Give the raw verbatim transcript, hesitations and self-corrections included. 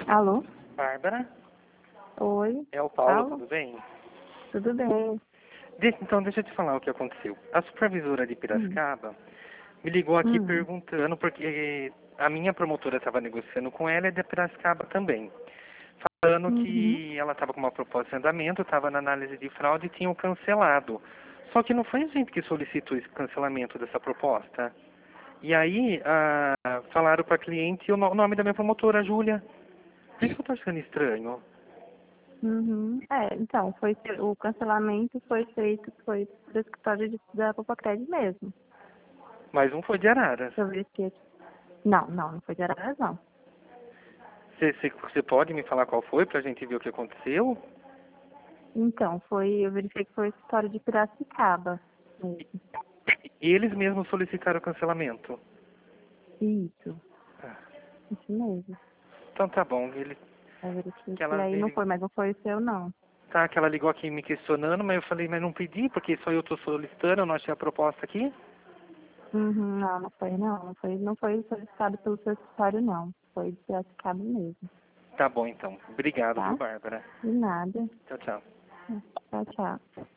Alô? Bárbara, Oi? é o Paulo, Paulo? tudo bem? Tudo bem? De- então, deixa eu te falar o que aconteceu. A supervisora de Hum. Piracicaba me ligou aqui Hum. perguntando, porque a minha promotora estava negociando com ela e da Piracicaba também. Falando Uhum. que ela estava com uma proposta em andamento, estava na análise de fraude e tinham cancelado. Só que não foi a gente que solicitou esse cancelamento dessa proposta. E aí, ah, falaram para a cliente o no- o nome da minha promotora, Júlia. Por isso que eu tô achando estranho. Uhum. É, então, foi fe- o cancelamento foi feito, foi do escritório de, da Popocred mesmo. Mas não foi de Araras. Sobre esse. Não, não, não foi de Araras, não. Você pode me falar qual foi pra gente ver o que aconteceu? Então, foi, eu verifiquei que foi o escritório de Piracicaba mesmo. E eles mesmos solicitaram o cancelamento. Isso, Ah, isso mesmo. então tá bom. Ele, Eu verifiquei que que ela, aí não ele, foi, mas não foi o seu, não. tá, que ela ligou aqui me questionando, mas eu falei, mas não pedi, porque só eu tô solicitando, eu não achei a proposta aqui. Uhum, não, não foi, não. Não foi, não foi solicitado pelo seu escritório, não. Foi de Piracicaba mesmo, Tá bom então. Obrigado, viu, tá? Bárbara? De nada. Tchau, tchau. Tchau, tchau.